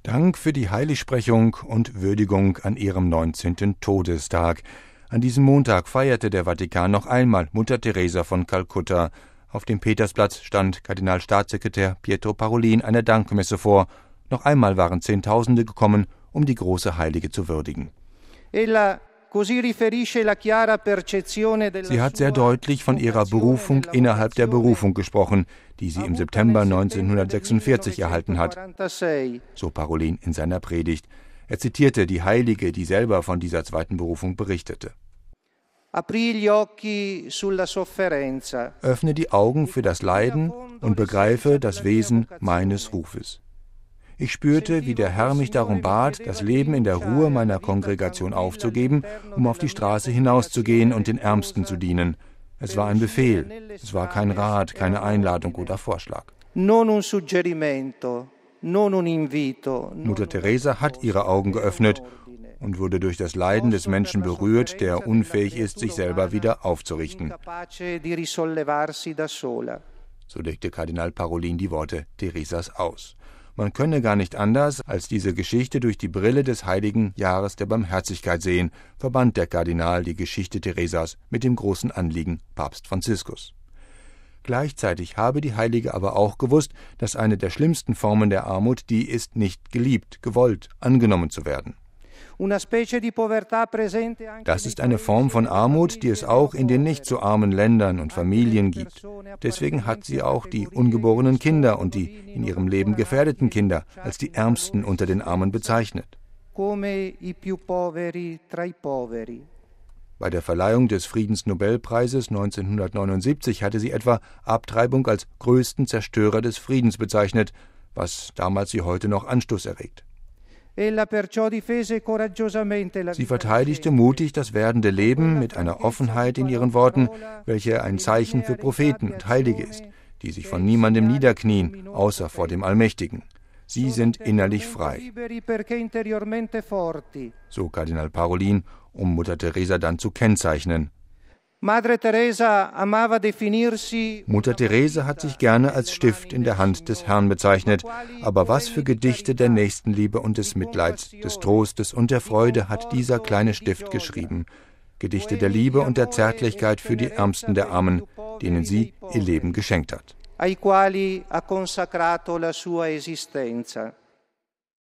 Dank für die Heiligsprechung und Würdigung an ihrem 19. Todestag. An diesem Montag feierte der Vatikan noch einmal Mutter Teresa von Kalkutta. Auf dem Petersplatz stand Kardinalstaatssekretär Pietro Parolin eine Dankmesse vor. Noch einmal waren Zehntausende gekommen, um die große Heilige zu würdigen. Sie hat sehr deutlich von ihrer Berufung innerhalb der Berufung gesprochen, die sie im September 1946 erhalten hat, so Parolin in seiner Predigt. Er zitierte die Heilige, die selber von dieser zweiten Berufung berichtete. Öffne die Augen für das Leiden und begreife das Wesen meines Rufes. Ich spürte, wie der Herr mich darum bat, das Leben in der Ruhe meiner Kongregation aufzugeben, um auf die Straße hinauszugehen und den Ärmsten zu dienen. Es war ein Befehl, es war kein Rat, keine Einladung oder Vorschlag. Mutter Teresa hat ihre Augen geöffnet und wurde durch das Leiden des Menschen berührt, der unfähig ist, sich selber wieder aufzurichten. So legte Kardinal Parolin die Worte Teresas aus. Man könne gar nicht anders, als diese Geschichte durch die Brille des heiligen Jahres der Barmherzigkeit sehen, verband der Kardinal die Geschichte Teresas mit dem großen Anliegen Papst Franziskus. Gleichzeitig habe die Heilige aber auch gewusst, dass eine der schlimmsten Formen der Armut die ist, nicht geliebt, gewollt, angenommen zu werden. Das ist eine Form von Armut, die es auch in den nicht so armen Ländern und Familien gibt. Deswegen hat sie auch die ungeborenen Kinder und die in ihrem Leben gefährdeten Kinder als die Ärmsten unter den Armen bezeichnet. Bei der Verleihung des Friedensnobelpreises 1979 hatte sie etwa Abtreibung als größten Zerstörer des Friedens bezeichnet, was damals wie heute noch Anstoß erregt. Sie verteidigte mutig das werdende Leben mit einer Offenheit in ihren Worten, welche ein Zeichen für Propheten und Heilige ist, die sich von niemandem niederknien, außer vor dem Allmächtigen. Sie sind innerlich frei. So Kardinal Parolin, um Mutter Teresa dann zu kennzeichnen. Mutter Teresa hat sich gerne als Stift in der Hand des Herrn bezeichnet, aber was für Gedichte der Nächstenliebe und des Mitleids, des Trostes und der Freude hat dieser kleine Stift geschrieben. Gedichte der Liebe und der Zärtlichkeit für die Ärmsten der Armen, denen sie ihr Leben geschenkt hat.